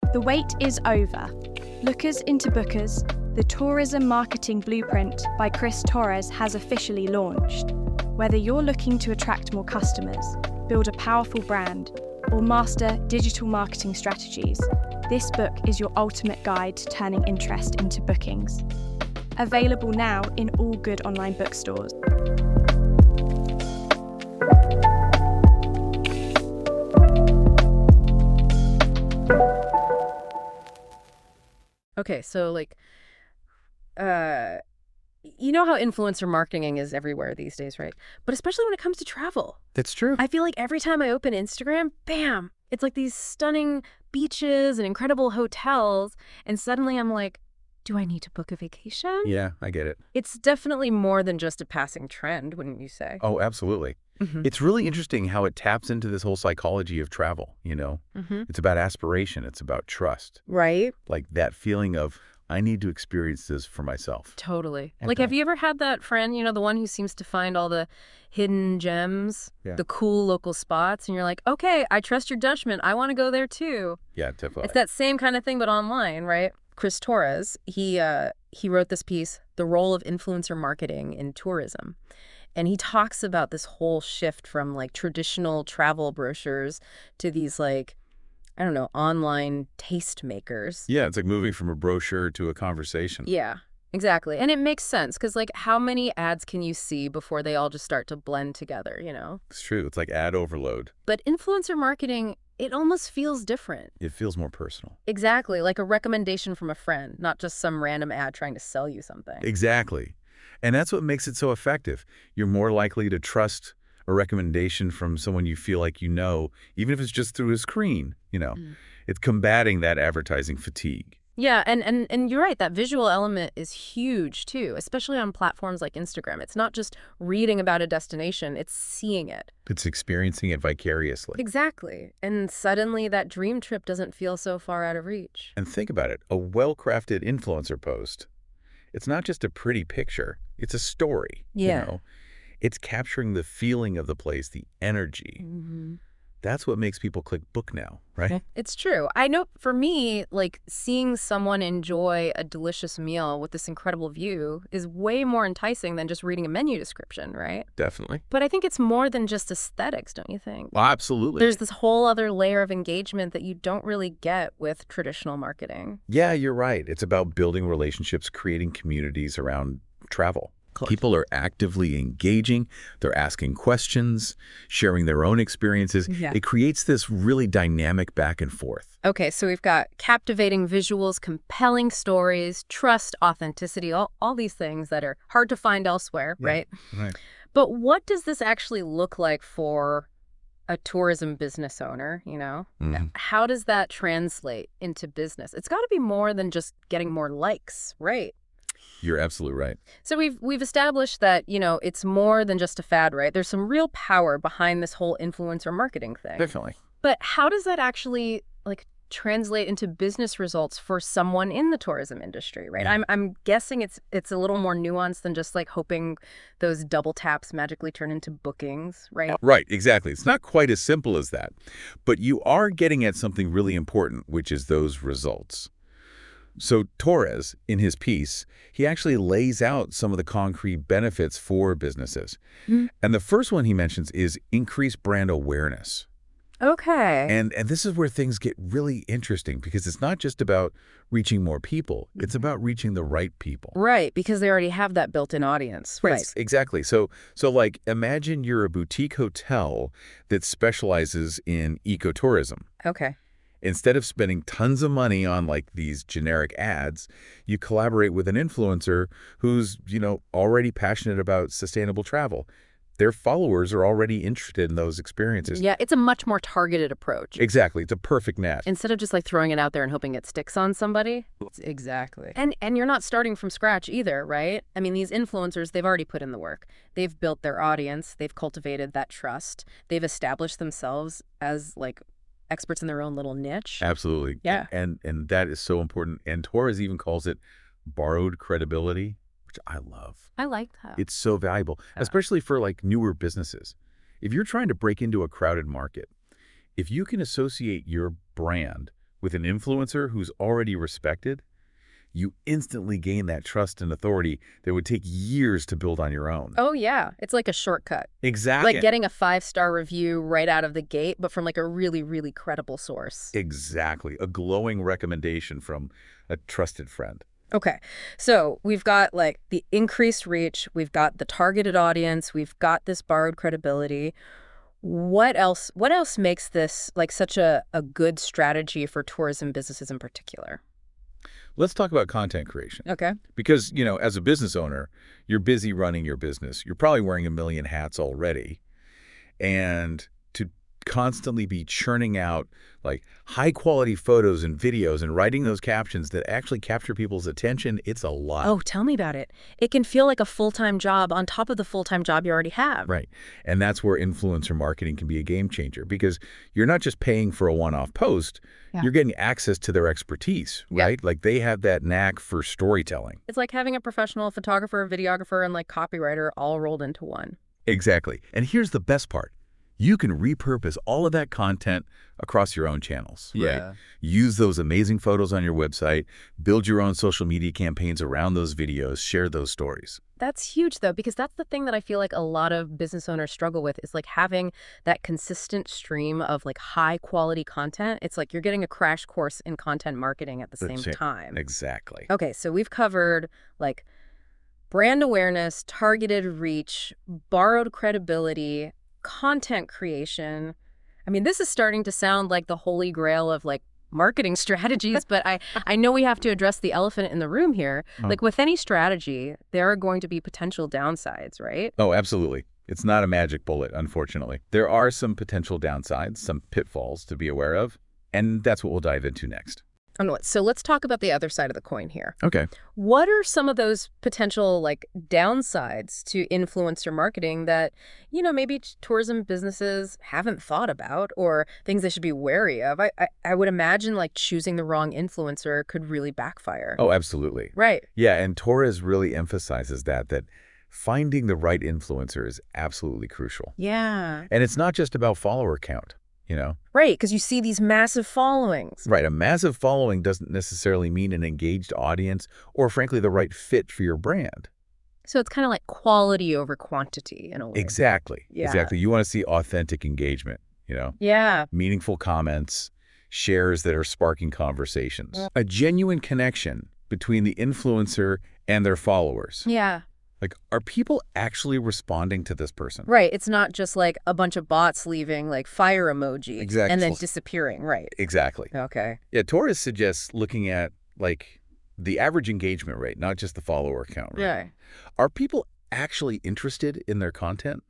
The wait is over. Lookers into Bookers, the tourism marketing blueprint by Chris Torres has officially launched. Whether you're looking to attract more customers, build a powerful brand, or master digital marketing strategies, this book is your ultimate guide to turning interest into bookings. Available now in all good online bookstores. Okay, so you know how influencer marketing is everywhere these days, right? But especially when it comes to travel. That's true. I feel like every time I open Instagram, bam, it's like these stunning beaches and incredible hotels. And suddenly I'm like, do I need to book a vacation? Yeah, I get it. It's definitely more than just a passing trend, wouldn't you say? Oh, absolutely. Mm-hmm. It's really interesting how it taps into this whole psychology of travel, you know? Mm-hmm. It's about aspiration. It's about trust. Right? Like that feeling of, I need to experience this for myself. Totally. Okay. Like, have you ever had that friend, you know, the one who seems to find all the hidden gems, the cool local spots, and you're like, okay, I trust your judgment. I want to go there too. Yeah, definitely. It's that same kind of thing, but online, right? Chris Torres, he wrote this piece, The Role of Influencer Marketing in Tourism. And he talks about this whole shift from like traditional travel brochures to these like, I don't know, online tastemakers. Yeah, it's like moving from a brochure to a conversation. Yeah, exactly. And it makes sense because like how many ads can you see before they all just start to blend together, you know? It's true. It's like ad overload. But influencer marketing, it almost feels different. It feels more personal. Exactly, like a recommendation from a friend, not just some random ad trying to sell you something. Exactly. And that's what makes it so effective. You're more likely to trust a recommendation from someone you feel like you know, even if it's just through a screen, you know. It's combating that advertising fatigue. Yeah, and you're right, that visual element is huge too, especially on platforms like Instagram. It's not just reading about a destination, it's seeing it. It's experiencing it vicariously. Exactly. And suddenly that dream trip doesn't feel so far out of reach. And think about it, a well-crafted influencer post, it's not just a pretty picture, it's a story. Yeah. You know? It's capturing the feeling of the place, the energy. Mm-hmm. That's what makes people click book now, right? It's true. I know for me, like seeing someone enjoy a delicious meal with this incredible view is way more enticing than just reading a menu description, right? Definitely. But I think it's more than just aesthetics, don't you think? Well, absolutely. There's this whole other layer of engagement that you don't really get with traditional marketing. Yeah, you're right. It's about building relationships, creating communities around travel. People are actively engaging. They're asking questions, sharing their own experiences. Yeah. It creates this really dynamic back and forth. Okay, so we've got captivating visuals, compelling stories, trust, authenticity, all these things that are hard to find elsewhere, right? Right. But what does this actually look like for a tourism business owner, you know? How does that translate into business? It's got to be more than just getting more likes, right? You're absolutely right. So we've established that, you know, it's more than just a fad, right? There's some real power behind this whole influencer marketing thing. Definitely. But how does that actually like translate into business results for someone in the tourism industry, right? Yeah. I'm guessing it's a little more nuanced than just like hoping those double taps magically turn into bookings, right? Right, exactly. It's not quite as simple as that. But you are getting at something really important, which is those results. So Torres, in his piece, he actually lays out some of the concrete benefits for businesses. And the first one he mentions is increased brand awareness. Okay. And this is where things get really interesting because it's not just about reaching more people. It's about reaching the right people. Right, because they already have that built-in audience. Right. Exactly. So like imagine you're a boutique hotel that specializes in ecotourism. Okay. Instead of spending tons of money on like these generic ads, you collaborate with an influencer who's, you know, already passionate about sustainable travel. Their followers are already interested in those experiences. Yeah, it's a much more targeted approach. Exactly. It's a perfect match. Instead of just like throwing it out there and hoping it sticks on somebody. Exactly. And you're not starting from scratch either, right? I mean, these influencers, they've already put in the work. They've built their audience. They've cultivated that trust. They've established themselves as like experts in their own little niche. Absolutely. Yeah. And that is so important. And Torres even calls it borrowed credibility, which I love. I like that. It's so valuable, especially for like newer businesses. If you're trying to break into a crowded market, if you can associate your brand with an influencer who's already respected, you instantly gain that trust and authority that would take years to build on your own. Oh, yeah. It's like a shortcut. Exactly. Like getting a 5-star review right out of the gate, but from like a really, really credible source. Exactly. A glowing recommendation from a trusted friend. Okay. So we've got like the increased reach, we've got the targeted audience, we've got this borrowed credibility. What else makes this like such a good strategy for tourism businesses in particular? Let's talk about content creation. Okay. Because, as a business owner, you're busy running your business. You're probably wearing a million hats already. And to constantly be churning out like high quality photos and videos and writing those captions that actually capture people's attention, it's a lot. Oh, tell me about it. It can feel like a full-time job on top of the full-time job you already have. Right. And that's where influencer marketing can be a game changer, because you're not just paying for a one-off post, you're getting access to their expertise, right? Like they have that knack for storytelling. It's like having a professional photographer, videographer, and like copywriter all rolled into one. Exactly. And here's the best part. You can repurpose all of that content across your own channels, right? Use those amazing photos on your website, build your own social media campaigns around those videos, share those stories. That's huge, though, because that's the thing that I feel like a lot of business owners struggle with is like having that consistent stream of like high quality content. It's like you're getting a crash course in content marketing at the same time. Exactly. Okay, so we've covered like brand awareness, targeted reach, borrowed credibility, content creation. I mean, this is starting to sound like the holy grail of like marketing strategies, but I know we have to address the elephant in the room here. Like with any strategy, there are going to be potential downsides, right? Oh, absolutely. It's not a magic bullet, unfortunately. There are some potential downsides, some pitfalls to be aware of, and that's what we'll dive into next. So let's talk about the other side of the coin here. Okay. What are some of those potential like downsides to influencer marketing that, maybe tourism businesses haven't thought about, or things they should be wary of? I would imagine like choosing the wrong influencer could really backfire. Oh, absolutely. Right. Yeah, and Torres really emphasizes that finding the right influencer is absolutely crucial. Yeah. And it's not just about follower count. Right, because you see these massive followings. Right. A massive following doesn't necessarily mean an engaged audience or, frankly, the right fit for your brand. So it's kind of like quality over quantity in a way. Exactly. Yeah. Exactly. You want to see authentic engagement, Yeah. meaningful comments, shares that are sparking conversations, a genuine connection between the influencer and their followers. Yeah. Like, are people actually responding to this person? Right. It's not just like a bunch of bots leaving like fire emoji Exactly. and then disappearing. Right. Exactly. Okay. Yeah, Torres suggests looking at, like, the average engagement rate, not just the follower count. Right? Yeah. Are people actually interested in their content?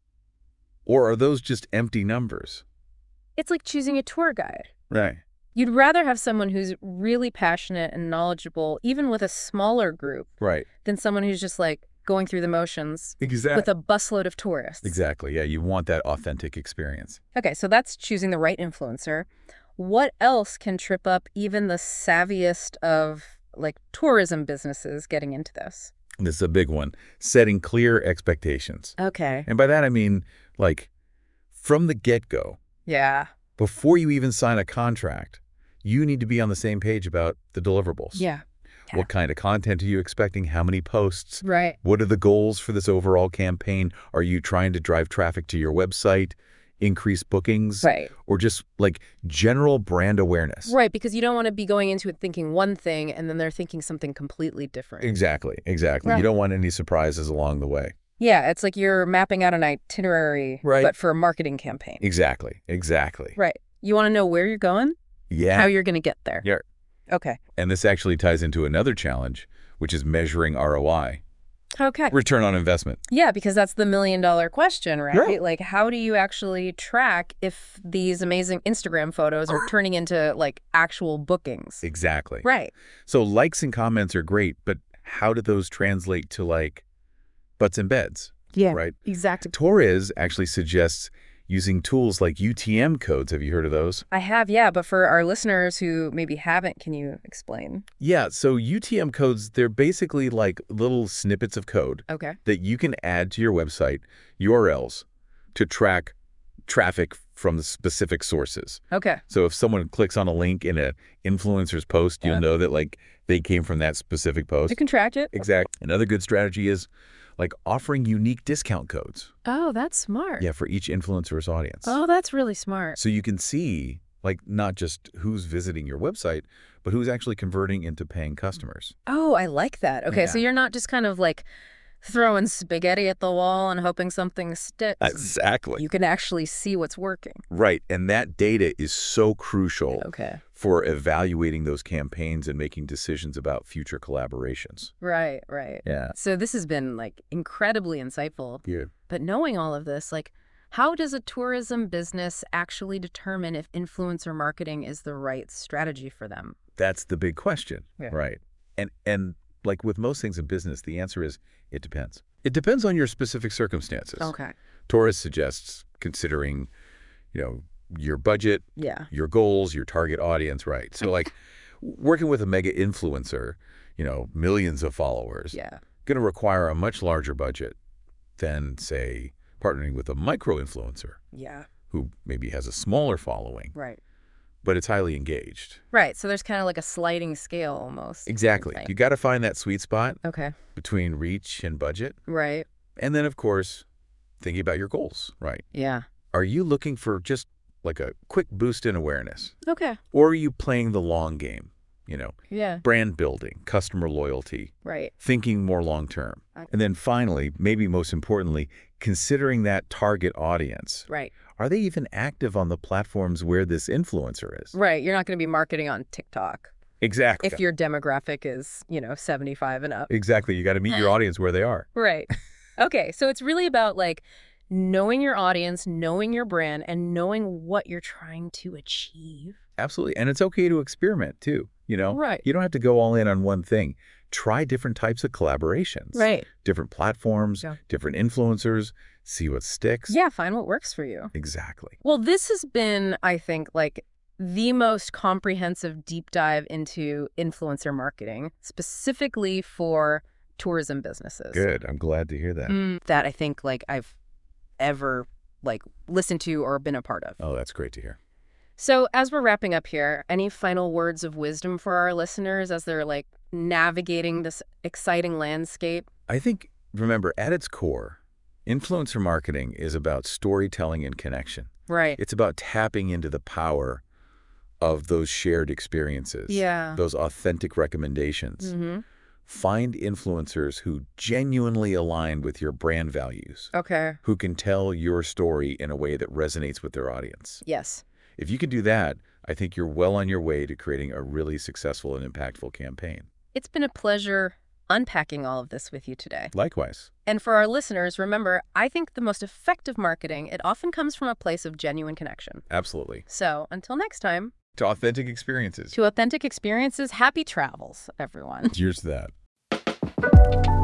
Or are those just empty numbers? It's like choosing a tour guide. Right. You'd rather have someone who's really passionate and knowledgeable, even with a smaller group, Right. than someone who's just like going through the motions Exactly. with a busload of tourists. Exactly. Yeah, you want that authentic experience. Okay, so that's choosing the right influencer. What else can trip up even the savviest of like tourism businesses getting into this? This is a big one. Setting clear expectations. Okay. And by that, I mean, like, from the get-go, Yeah. before you even sign a contract, you need to be on the same page about the deliverables. Yeah. What kind of content are you expecting? How many posts? Right. What are the goals for this overall campaign? Are you trying to drive traffic to your website, increase bookings? Right. Or just like general brand awareness? Right, because you don't want to be going into it thinking one thing and then they're thinking something completely different. Exactly. Exactly. Right. You don't want any surprises along the way. Yeah, it's like you're mapping out an itinerary, Right. but for a marketing campaign. Exactly. Exactly. Right. You want to know where you're going? Yeah. How you're going to get there. Yeah. Okay. And this actually ties into another challenge, which is measuring ROI, Okay. return on investment. Yeah, because that's the million-dollar question, right? Yeah. Like, how do you actually track if these amazing Instagram photos are turning into, like, actual bookings? Exactly. Right. So likes and comments are great, but how do those translate to, like, butts and beds? Yeah. Right? Exactly. Torres actually suggests using tools like UTM codes. Have you heard of those? I have, yeah, but for our listeners who maybe haven't, can you explain? Yeah, so UTM codes, they're basically like little snippets of code Okay. that you can add to your website URLs to track traffic from the specific sources. Okay. So if someone clicks on a link in an influencer's post, you'll know that like they came from that specific post. You can track it. Exactly. Another good strategy is like offering unique discount codes. Oh, that's smart. Yeah, for each influencer's audience. Oh, that's really smart. So you can see like not just who's visiting your website, but who's actually converting into paying customers. Oh, I like that. Okay, so Yeah. you're not just kind of like throwing spaghetti at the wall and hoping something sticks. Exactly. You can actually see what's working. Right. And that data is so crucial Okay. for evaluating those campaigns and making decisions about future collaborations. Right, right. Yeah. So this has been like incredibly insightful. Yeah. But knowing all of this, like, how does a tourism business actually determine if influencer marketing is the right strategy for them? That's the big question. Yeah. Right. And like with most things in business, the answer is it depends. It depends on your specific circumstances. Okay. Torres suggests considering, your budget, Yeah. your goals, your target audience, right? So like working with a mega influencer, millions of followers, Yeah. going to require a much larger budget than, say, partnering with a micro influencer Yeah. who maybe has a smaller following, Right. but it's highly engaged. Right. So there's kind of like a sliding scale almost. Exactly. Right. You got to find that sweet spot Okay. between reach and budget. Right. And then, of course, thinking about your goals, right? Yeah. Are you looking for just like a quick boost in awareness? Okay. Or are you playing the long game? Yeah. Brand building, customer loyalty, Right. thinking more long term. Okay. And then finally, maybe most importantly, considering that target audience. Right. Are they even active on the platforms where this influencer is? Right. You're not going to be marketing on TikTok Exactly. if your demographic is, 75 and up. Exactly. You got to meet your audience where they are. Right. Okay. So it's really about like knowing your audience, knowing your brand, and knowing what you're trying to achieve. Absolutely. And it's okay to experiment too. Right. You don't have to go all in on one thing. Try different types of collaborations. Right. Different platforms, Yeah. different influencers, see what sticks. Yeah. Find what works for you. Exactly. Well, this has been, I think, like the most comprehensive deep dive into influencer marketing, specifically for tourism businesses. Good. I'm glad to hear that. That I think like I've ever like listened to or been a part of. Oh, that's great to hear. So as we're wrapping up here, any final words of wisdom for our listeners as they're like navigating this exciting landscape? I think, remember, at its core, influencer marketing is about storytelling and connection. Right. It's about tapping into the power of those shared experiences. Yeah. Those authentic recommendations. Mm-hmm. Find influencers who genuinely align with your brand values, Okay. who can tell your story in a way that resonates with their audience. Yes. If you can do that, I think you're well on your way to creating a really successful and impactful campaign. It's been a pleasure unpacking all of this with you today. Likewise. And for our listeners, remember, I think the most effective marketing, it often comes from a place of genuine connection. Absolutely. So until next time, To authentic experiences. to authentic experiences, happy travels, everyone. Cheers to that.